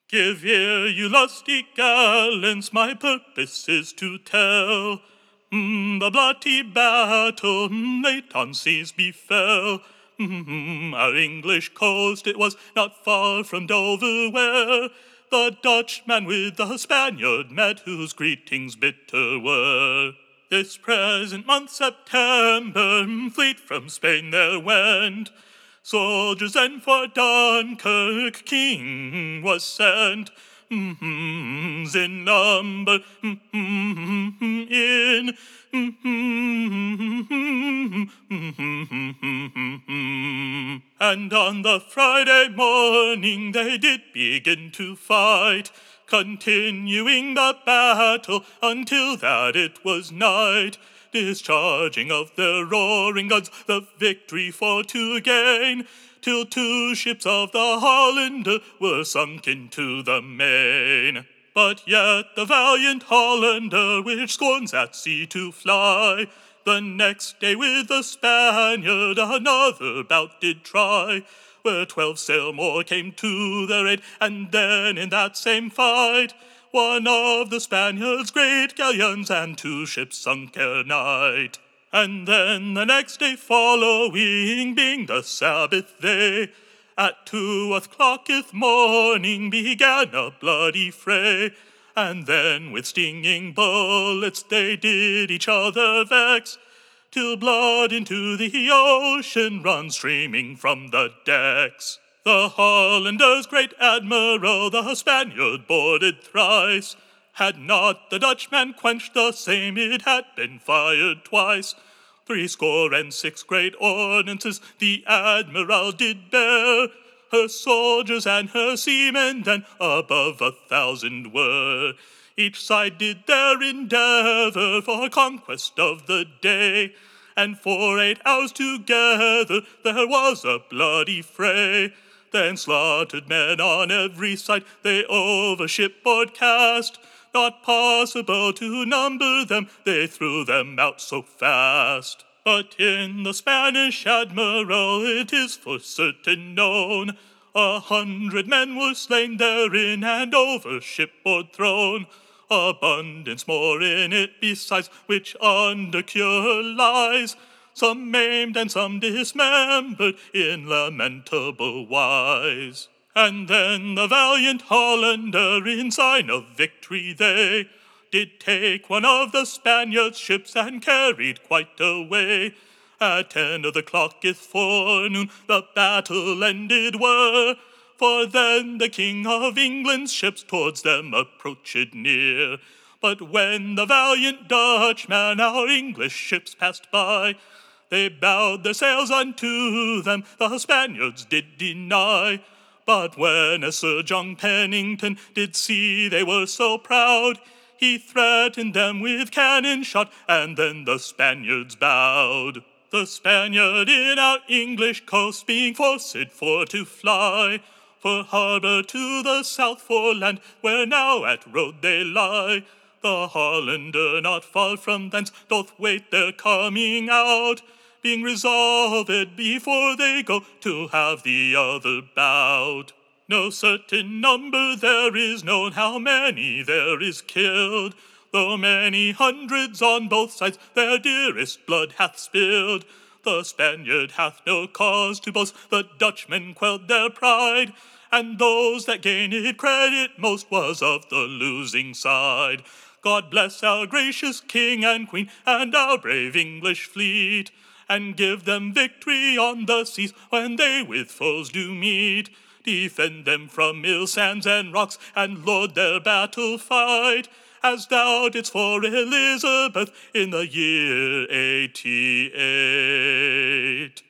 Give ear, you lusty gallants, my purpose is to tell. The bloody battle late on seas befell. Our English coast, it was not far from Dover, where the Dutchman with the Spaniard met, whose greetings bitter were. This present month September, fleet from Spain there went. Soldiers and for Dunkirk King was sent. In number, in and on the Friday morning they did begin to fight, continuing the battle until that it was night, discharging of their roaring guns the victory for to gain, till 2 ships of the Hollander were sunk into the main. But yet the valiant Hollander, which scorns at sea to fly, the next day with the Spaniard another bout did try, where 12 sail more came to their aid, and then in that same fight one of the Spaniards' great galleons and 2 ships sunk ere night. And then the next day following, being the Sabbath day, at 2 o'clock morning began a bloody fray, and then with stinging bullets they did each other vex, till blood into the ocean runs streaming from the decks. The Hollander's great admiral the Spaniard boarded thrice. Had not the Dutchman quenched the same, it had been fired twice. 66 great ordnances the admiral did bear. Her soldiers and her seamen then above 1,000 were. Each side did their endeavor for conquest of the day, and for 8 hours together there was a bloody fray. Then slaughtered men on every side they over shipboard cast. Not possible to number them, they threw them out so fast. But in the Spanish admiral it is for certain known, 100 men were slain therein and over shipboard thrown. Abundance more in it besides, which under cure lies, some maimed and some dismembered in lamentable wise. And then the valiant Hollander, in sign of victory they did take one of the Spaniards' ships and carried quite away. At 10 of the clock forenoon the battle ended were, for then the King of England's ships towards them approached near. But when the valiant Dutchman our English ships passed by, they bowed their sails unto them, the Spaniards did deny. But when as Sir John Pennington did see they were so proud, he threatened them with cannon shot, and then the Spaniards bowed. The Spaniard in our English coast being forced for to fly, for harbour to the south for land, where now at road they lie. The Hollander not far from thence doth wait their coming out, being resolved before they go to have the other bout. No certain number there is known how many there is killed, though many hundreds on both sides their dearest blood hath spilled. The Spaniard hath no cause to boast, the Dutchman quelled their pride, and those that gained credit most was of the losing side. God bless our gracious King and Queen and our brave English fleet, and give them victory on the seas when they with foes do meet. Defend them from ill sands and rocks, and lord their battle fight, as thou didst for Elizabeth in the year 88.